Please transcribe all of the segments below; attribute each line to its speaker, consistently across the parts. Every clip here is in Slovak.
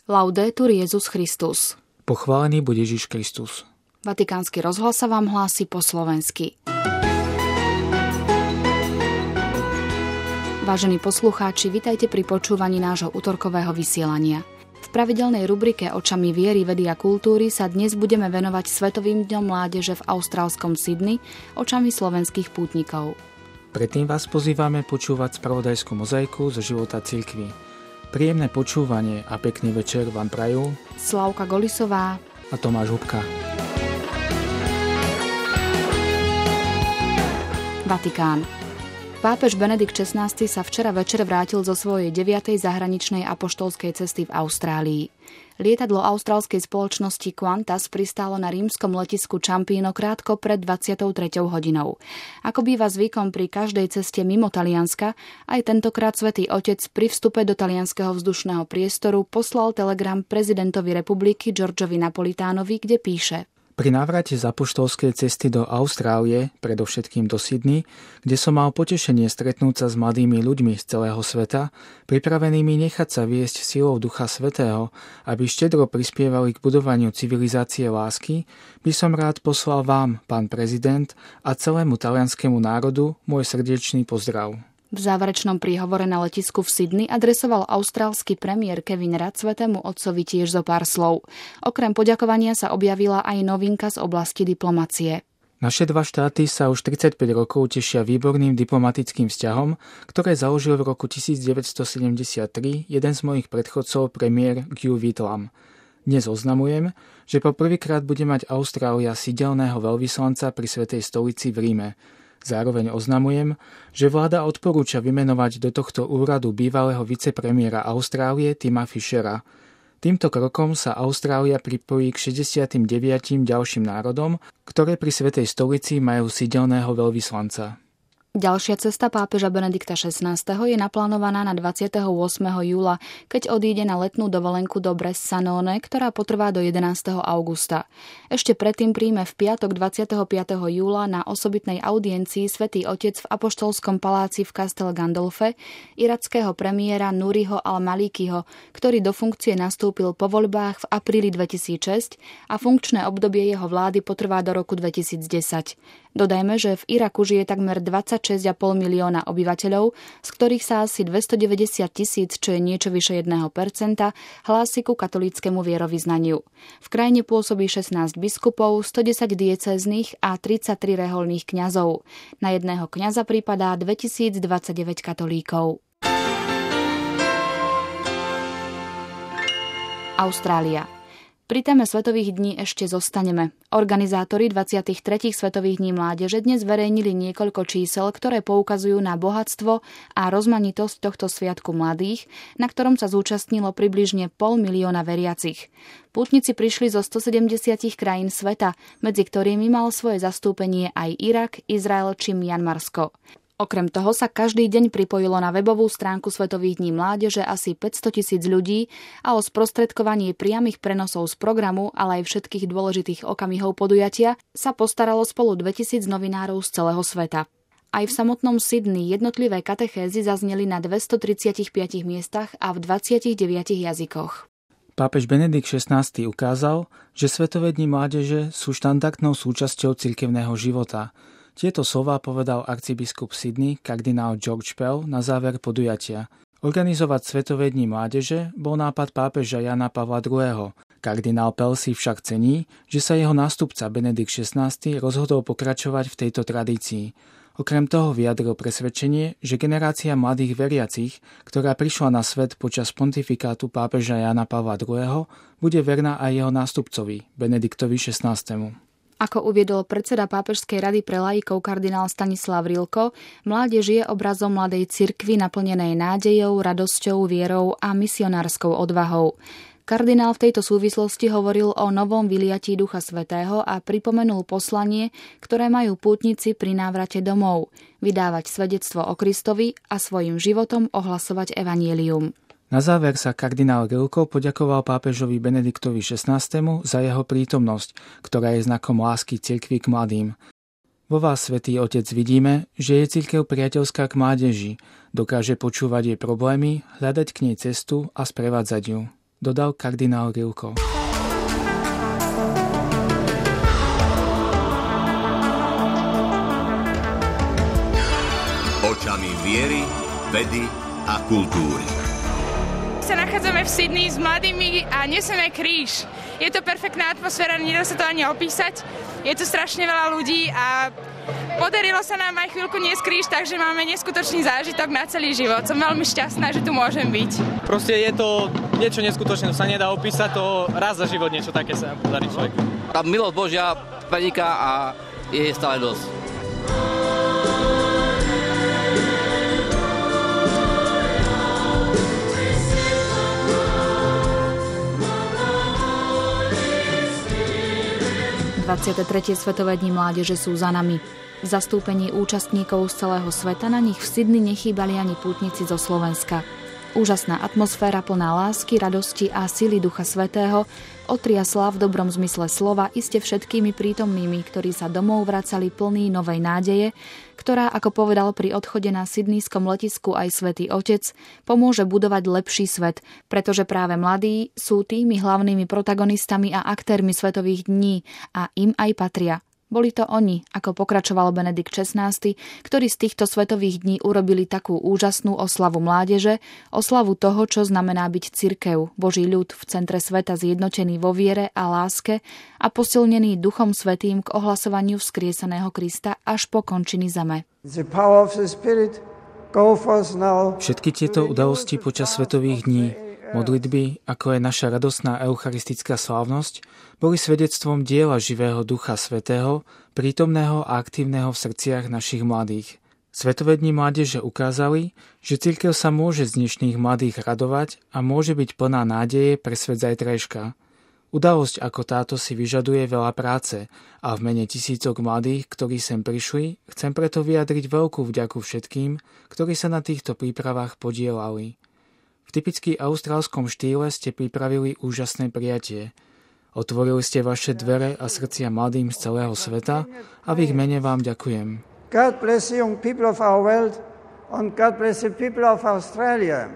Speaker 1: Laudetur Jesus Christus.
Speaker 2: Pochválený buď Ježiš Kristus.
Speaker 1: Vatikánsky rozhlas sa vám hlási po slovensky. Vážení poslucháči, vitajte pri počúvaní nášho utorkového vysielania. V pravidelnej rubrike Očami viery, vedy a kultúry sa dnes budeme venovať Svetovým dňom mládeže v austrálskom Sydney očami slovenských pútnikov.
Speaker 2: Predtým vás pozývame počúvať spravodajskú mozaiku zo života cirkvi. Príjemné počúvanie a pekný večer vám prajú
Speaker 1: Slávka Golisová
Speaker 2: a Tomáš Hubka.
Speaker 1: Vatikán. Pápež Benedikt XVI sa včera večer vrátil zo svojej 9. zahraničnej apoštolskej cesty v Austrálii. Lietadlo austrálskej spoločnosti Qantas pristálo na rímskom letisku Ciampino krátko pred 23. hodinou. Ako býva zvykom pri každej ceste mimo Talianska, aj tentokrát Svätý Otec pri vstupe do talianskeho vzdušného priestoru poslal telegram prezidentovi republiky Giorgiovi Napolitánovi, kde píše:
Speaker 2: Pri návrate z apoštolskej cesty do Austrálie, predovšetkým do Sydney, kde som mal potešenie stretnúť sa s mladými ľuďmi z celého sveta, pripravenými nechať sa viesť silou Ducha Svätého, aby štedro prispievali k budovaniu civilizácie lásky, by som rád poslal vám, pán prezident, a celému talianskému národu môj srdečný pozdrav.
Speaker 1: V záverečnom príhovore na letisku v Sydney adresoval austrálsky premiér Kevin Rudd Svätému Otcovi tiež zo pár slov. Okrem poďakovania sa objavila aj novinka z oblasti diplomacie.
Speaker 2: Naše dva štáty sa už 35 rokov tešia výborným diplomatickým vzťahom, ktoré založil v roku 1973 jeden z mojich predchodcov, premiér Hugh Whitlam. Dnes oznamujem, že po prvýkrát bude mať Austrália sídelného veľvyslanca pri Svätej stolici v Ríme. Zároveň oznamujem, že vláda odporúča vymenovať do tohto úradu bývalého vicepremiéra Austrálie Tima Fishera. Týmto krokom sa Austrália pripojí k 69 ďalším národom, ktoré pri Svätej stolici majú sídelného veľvyslanca.
Speaker 1: Ďalšia cesta pápeža Benedikta XVI je naplánovaná na 28. júla, keď odíde na letnú dovolenku do Bressanone, ktorá potrvá do 11. augusta. Ešte predtým príjme v piatok 25. júla na osobitnej audiencii Svätý Otec v Apoštolskom paláci v Castel Gandolfe irackého premiéra Nuriho al-Malikiho, ktorý do funkcie nastúpil po voľbách v apríli 2006 a funkčné obdobie jeho vlády potrvá do roku 2010. Dodajme, že v Iraku žije takmer 26,5 milióna obyvateľov, z ktorých sa asi 290 000, čo je niečo vyše 1%, hlási ku katolíckemu vierovyznaniu. V krajine pôsobí 16 biskupov, 110 diecéznych a 33 reholných kňazov. Na jedného kňaza pripadá 2029 katolíkov. Austrália. Pri téme Svetových dní ešte zostaneme. Organizátori 23. Svetových dní mládeže dnes verejnili niekoľko čísel, ktoré poukazujú na bohatstvo a rozmanitosť tohto sviatku mladých, na ktorom sa zúčastnilo približne 500 000 veriacich. Pútnici prišli zo 170 krajín sveta, medzi ktorými mal svoje zastúpenie aj Irak, Izrael či Mianmarsko. Okrem toho sa každý deň pripojilo na webovú stránku Svetových dní mládeže asi 500 000 ľudí a o sprostredkovanie priamych prenosov z programu, ale aj všetkých dôležitých okamihov podujatia sa postaralo spolu 2000 novinárov z celého sveta. Aj v samotnom Sydney jednotlivé katechézy zazneli na 235 miestach a v 29 jazykoch.
Speaker 2: Pápež Benedikt XVI ukázal, že Svetové dni mládeže sú štandardnou súčasťou cirkevného života. Tieto slová povedal arcibiskup Sydney, kardinál George Pell, na záver podujatia. Organizovať Svetové dni mládeže bol nápad pápeža Jana Pavla II. Kardinál Pell si však cení, že sa jeho nástupca Benedikt XVI rozhodol pokračovať v tejto tradícii. Okrem toho vyjadril presvedčenie, že generácia mladých veriacich, ktorá prišla na svet počas pontifikátu pápeža Jana Pavla II., bude verná aj jeho nástupcovi, Benediktovi XVI.
Speaker 1: Ako uviedol predseda Pápežskej rady pre laikov kardinál Stanislav Rilko, mládež je obrazom mladej cirkvi naplnenej nádejou, radosťou, vierou a misionárskou odvahou. Kardinál v tejto súvislosti hovoril o novom vyliatí Ducha Svätého a pripomenul poslanie, ktoré majú pútnici pri návrate domov, vydávať svedectvo o Kristovi a svojim životom ohlasovať evanjelium.
Speaker 2: Na záver sa kardinál Rilko poďakoval pápežovi Benediktovi XVI za jeho prítomnosť, ktorá je znakom lásky cirkvi k mladým. Vo vás, Svätý Otec, vidíme, že je cirkev priateľská k mládeži, dokáže počúvať jej problémy, hľadať k nej cestu a sprevádzať ju. dodal kardinál Rilko.
Speaker 3: Očami viery, vedy a kultúry.
Speaker 4: Sa nachádzame v Sydney s mladými a neseme kríž. Je to perfektná atmosféra, nedá sa to ani opísať. Je tu strašne veľa ľudí a podarilo sa nám aj chvíľku niesť kríž, takže máme neskutočný zážitok na celý život. Som veľmi šťastná, že tu môžem byť.
Speaker 5: Proste je to niečo neskutočné, to sa nedá opísať, to raz za život niečo také sa podarí človeku.
Speaker 6: Tá milosť Božia preniká a je stále dosť.
Speaker 1: ...23. Svetové dni mládeže sú za nami. V zastúpení účastníkov z celého sveta na nich v Sydney nechýbali ani pútnici zo Slovenska. Úžasná atmosféra plná lásky, radosti a sily Ducha Svätého otriasla v dobrom zmysle slova iste všetkými prítomnými, ktorí sa domov vracali plní novej nádeje, ktorá, ako povedal pri odchode na sydnejskom letisku aj Svätý Otec, pomôže budovať lepší svet, pretože práve mladí sú tými hlavnými protagonistami a aktérmi svetových dní a im aj patria. Boli to oni, ako pokračoval Benedikt XVI, ktorí z týchto svetových dní urobili takú úžasnú oslavu mládeže, oslavu toho, čo znamená byť cirkev, Boží ľud v centre sveta zjednotený vo viere a láske a posilnený Duchom Svätým k ohlasovaniu vzkriesaného Krista až po končiny zeme.
Speaker 2: Všetky tieto udalosti počas svetových dní, modlitby, ako aj naša radosná eucharistická slávnosť, boli svedectvom diela živého Ducha Svätého, prítomného a aktívneho v srdciach našich mladých. Svetové dni mládeže ukázali, že cirkev sa môže z dnešných mladých radovať a môže byť plná nádeje pre svet zajtrajška. Udalosť ako táto si vyžaduje veľa práce a v mene tisícok mladých, ktorí sem prišli, chcem preto vyjadriť veľkú vďaku všetkým, ktorí sa na týchto prípravách podielali. V typicky austrálskom štýle ste pripravili úžasné prijatie. Otvorili ste vaše dvere a srdcia mladým z celého sveta a v ich mene vám ďakujem.
Speaker 7: God bless the young people of our world and God bless the people of Australia.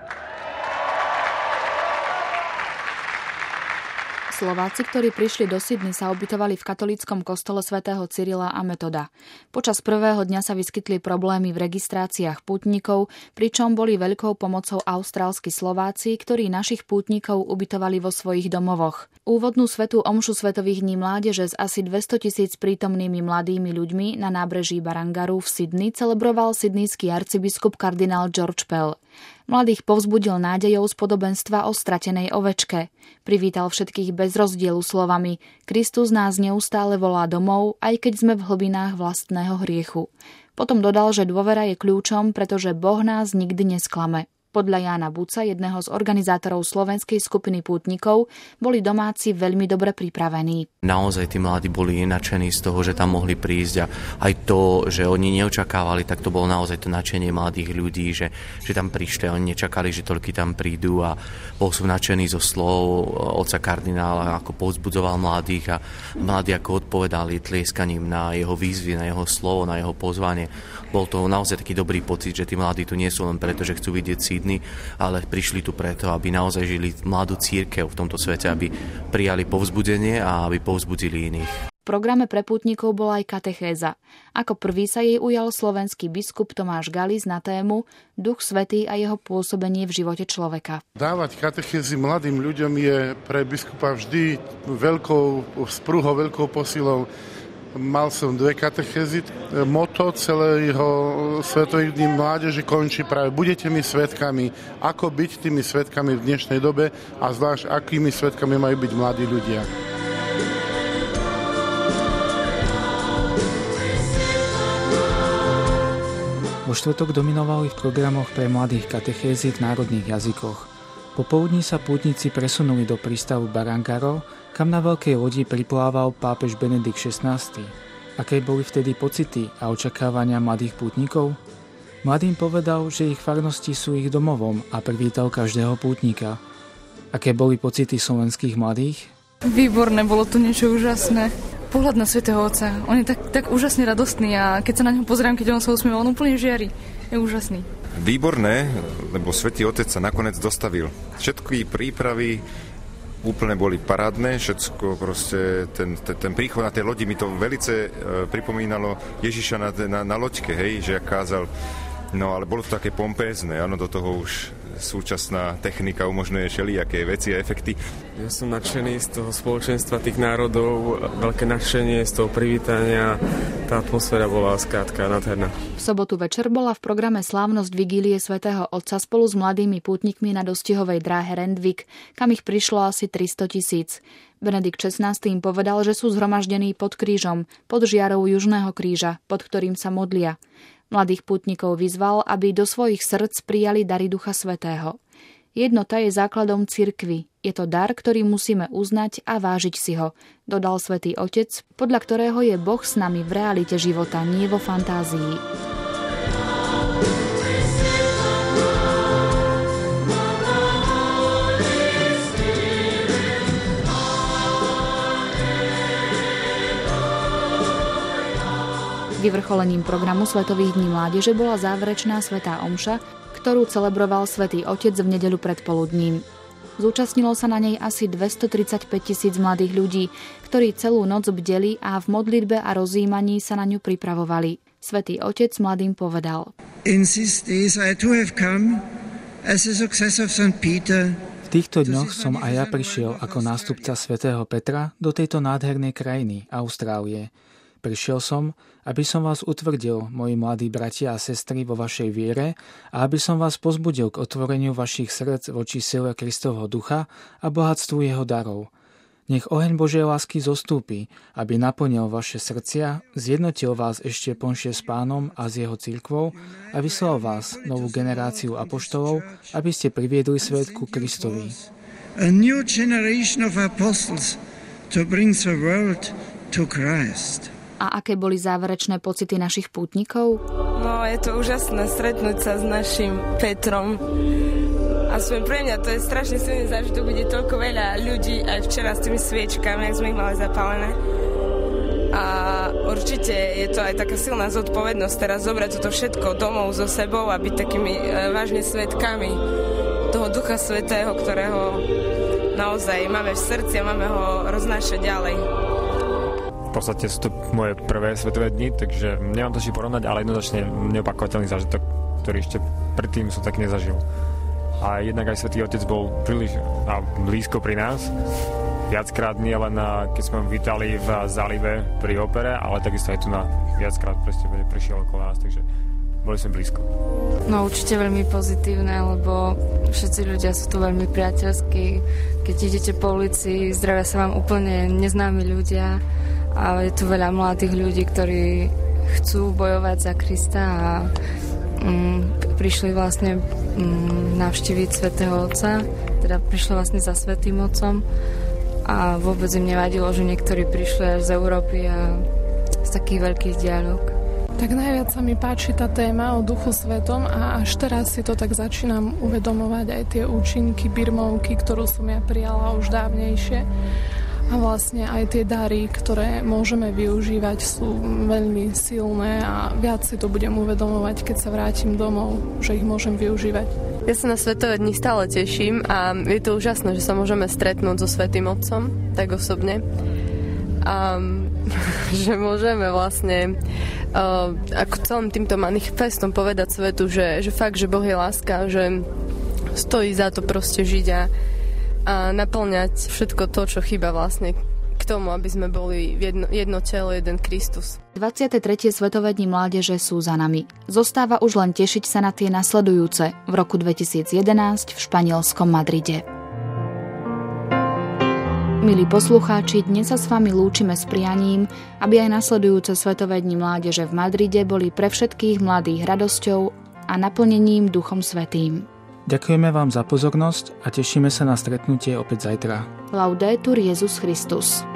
Speaker 1: Slováci, ktorí prišli do Sydney, sa ubytovali v katolíckom kostole svätého Cyrila a Metoda. Počas prvého dňa sa vyskytli problémy v registráciách pútnikov, pričom boli veľkou pomocou austrálski Slováci, ktorí našich pútnikov ubytovali vo svojich domovoch. Úvodnú svätú omšu svetových dní mládeže s asi 200 000 prítomnými mladými ľuďmi na nábreží Barangaru v Sydney celebroval sydneyský arcibiskup kardinál George Pell. Mladých povzbudil nádejou z podobenstva o stratenej ovečke. Privítal všetkých bez rozdielu slovami: Kristus nás neustále volá domov, aj keď sme v hlbinách vlastného hriechu. Potom dodal, že dôvera je kľúčom, pretože Boh nás nikdy nesklame. Podľa Jána Buca, jedného z organizátorov slovenskej skupiny pútnikov, boli domáci veľmi dobre pripravení.
Speaker 8: Naozaj tí mladí boli nadšení z toho, že tam mohli prísť a aj to, že oni neočakávali, tak to bolo naozaj to nadšenie mladých ľudí, že tam prišli, oni nečakali, že toľky tam prídu a bol sú nadšení zo slov otca kardinála, ako povzbudzoval mladých a mladí ako odpovedali tlieskaním na jeho výzvy, na jeho slovo, na jeho pozvanie. Bol to naozaj taký dobrý pocit, že tí mladí tu nie sú len preto, že chcú vidieť Sydney, ale prišli tu preto, aby naozaj žili mladú cirkev v tomto svete, aby prijali povzbudenie a aby povzbudili iných.
Speaker 1: V programe pre pútnikov bola aj katechéza. Ako prvý sa jej ujal slovenský biskup Tomáš Galis na tému Duch Svätý a jeho pôsobenie v živote človeka.
Speaker 9: Dávať katechézy mladým ľuďom je pre biskupa vždy veľkou sprúhou, veľkou posilou. Mal som 2 katechézy. Motto celého svetových dní mládeže končí práve: budete mi svedkami. Ako byť tými svedkami v dnešnej dobe a zvlášť akými svedkami majú byť mladí ľudia.
Speaker 2: Vo štvrtok dominovali v programoch pre mladých katechézy v národných jazykoch. Popoludní sa pútnici presunuli do prístavu Barangaro, kam na veľkej lodi priplával pápež Benedikt XVI. Aké boli vtedy pocity a očakávania mladých pútnikov? Mladým povedal, že ich farnosti sú ich domovom a privítal každého pútnika. Aké boli pocity slovenských mladých?
Speaker 4: Výborné, bolo to niečo úžasné. Pohľad na svätého Otca, on je tak úžasne radostný a keď sa na ňo pozerám, keď on sa usmieva, on úplne žiari. Je úžasný.
Speaker 10: Výborné, lebo Svätý Otec sa nakoniec dostavil. Všetky prípravy úplne boli parádne, všetko proste, ten príchod na tej lodi mi to velice pripomínalo Ježiša na loďke, hej, že jak kázal. No ale bolo to také pompézne, áno, do toho už súčasná technika umožňuje všelijaké veci a efekty.
Speaker 11: Ja som nadšený z toho spoločenstva tých národov, veľké nadšenie z toho privítania, tá atmosféra bola skrátka nádherná.
Speaker 1: V sobotu večer bola v programe slávnosť vigílie svätého Otca spolu s mladými pútnikmi na dostihovej dráhe Rendvik, kam ich prišlo asi 300 000. Benedikt XVI im povedal, že sú zhromaždení pod krížom, pod žiarou Južného kríža, pod ktorým sa modlia. Mladých pútnikov vyzval, aby do svojich srdc prijali dary Ducha Svätého. Jednota je základom cirkvi. Je to dar, ktorý musíme uznať a vážiť si ho, dodal Svätý Otec, podľa ktorého je Boh s nami v realite života, nie vo fantázii. Vyvrcholením programu Svetových dní mládeže bola záverečná svätá omša, ktorú celebroval Svätý Otec v nedeľu predpoludním. Zúčastnilo sa na nej asi 235 000 mladých ľudí, ktorí celú noc bdeli a v modlitbe a rozjímaní sa na ňu pripravovali. Svätý Otec mladým povedal:
Speaker 2: V týchto dňoch som aj ja prišiel ako nástupca svätého Petra do tejto nádhernej krajiny, Austrálie. Prišiel som, aby som vás utvrdil, moji mladí bratia a sestry, vo vašej viere a aby som vás pozbudil k otvoreniu vašich srdc voči sile Kristovho ducha a bohatstvu jeho darov. Nech oheň Božej lásky zostúpi, aby naplnil vaše srdcia, zjednotil vás ešte plnšie s Pánom a s jeho cirkvou a vyslal vás, novú generáciu apoštolov, aby ste priviedli svet ku Kristovi.
Speaker 12: A new generation of apostles to bring the world to Christ.
Speaker 1: A aké boli záverečné pocity našich pútnikov?
Speaker 13: No, je to úžasné stretnúť sa s našim Petrom. Aspoň pre mňa to je strašne silný zážitok, bude toľko veľa ľudí, aj včera s tými sviečkami, ak sme ich mali zapálené. A určite je to aj taká silná zodpovednosť teraz zobrať toto všetko domov so sebou a byť takými vážne svedkami toho Ducha Svätého, ktorého naozaj máme v srdci a máme ho roznášať ďalej.
Speaker 14: V podstate sú to moje prvé svetové dni, takže nemám to či porovnať, ale jednoznačne neopakovateľný zážitok, ktorý ešte predtým som tak nezažil. A jednak aj Svätý Otec bol príliš blízko pri nás. Viackrát nie len keď sme ho vítali v zálive pri opere, ale takisto aj tu viackrát prišiel okolo nás, takže boli sme blízko.
Speaker 15: No určite veľmi pozitívne, lebo všetci ľudia sú tu veľmi priateľskí. Keď idete po ulici, zdravia sa vám úplne neznámi ľudia. A je tu veľa mladých ľudí, ktorí chcú bojovať za Krista a prišli vlastne navštíviť Svätého Otca, teda prišli vlastne za Svätým Otcom a vôbec im nevadilo, že niektorí prišli až z Európy a z takých veľkých diaľok.
Speaker 16: Tak najviac sa mi páči tá téma o Duchu Svetom a až teraz si to tak začínam uvedomovať aj tie účinky birmovky, ktorú som ja prijala už dávnejšie. A vlastne aj tie dary, ktoré môžeme využívať, sú veľmi silné a viac si to budem uvedomovať, keď sa vrátim domov, že ich môžem využívať.
Speaker 17: Ja sa na Svätové dni stále teším a je to úžasné, že sa môžeme stretnúť so Svätým Otcom, tak osobne. A že môžeme vlastne ako celým týmto manifestom povedať svetu, že fakt, že Boh je láska, že stojí za to proste žiť a naplňať všetko to, čo chýba vlastne k tomu, aby sme boli jedno telo, jeden Kristus.
Speaker 1: 23. Svetové dni mládeže sú za nami. Zostáva už len tešiť sa na tie nasledujúce v roku 2011 v španielskom Madride. Milí poslucháči, dnes sa s vami lúčime s prianím, aby aj nasledujúce Svetové dni mládeže v Madride boli pre všetkých mladých radosťou a naplnením Duchom Svätým.
Speaker 2: Ďakujeme vám za pozornosť a tešíme sa na stretnutie opäť zajtra.
Speaker 1: Laudetur Jesus Christus.